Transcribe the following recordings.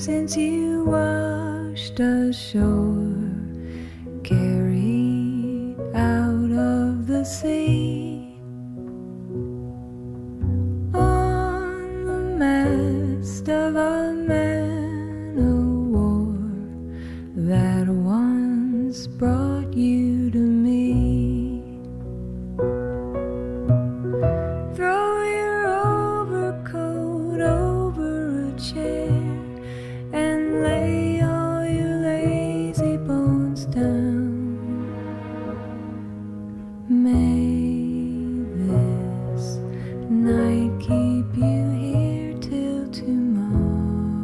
since you washed ashore, carried out of the sea, on the mast of a man of war that once brought you to me. Throw your overcoat over a chair and lay all your lazy bones down. May this night keep you here till tomorrow.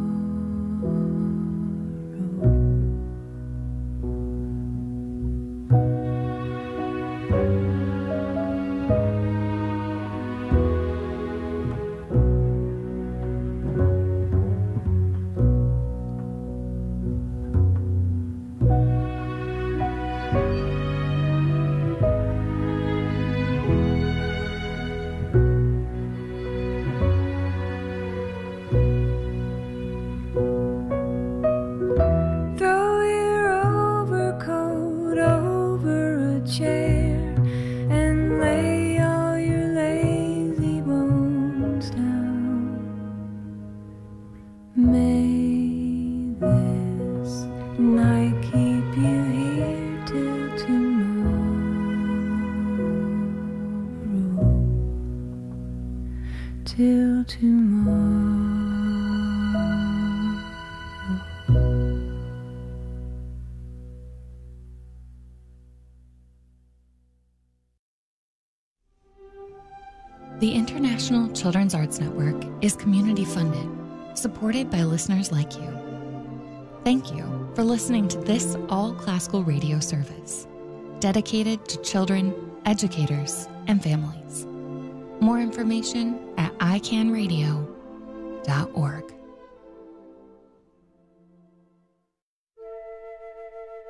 Throw your overcoat over a chair and lay all your lazy bones down. May this night keep you here till tomorrow. Till tomorrow. The International Children's Arts Network is community funded, supported by listeners like you. Thank you for listening to this all-classical radio service, dedicated to children, educators, and families. More information at icanradio.org.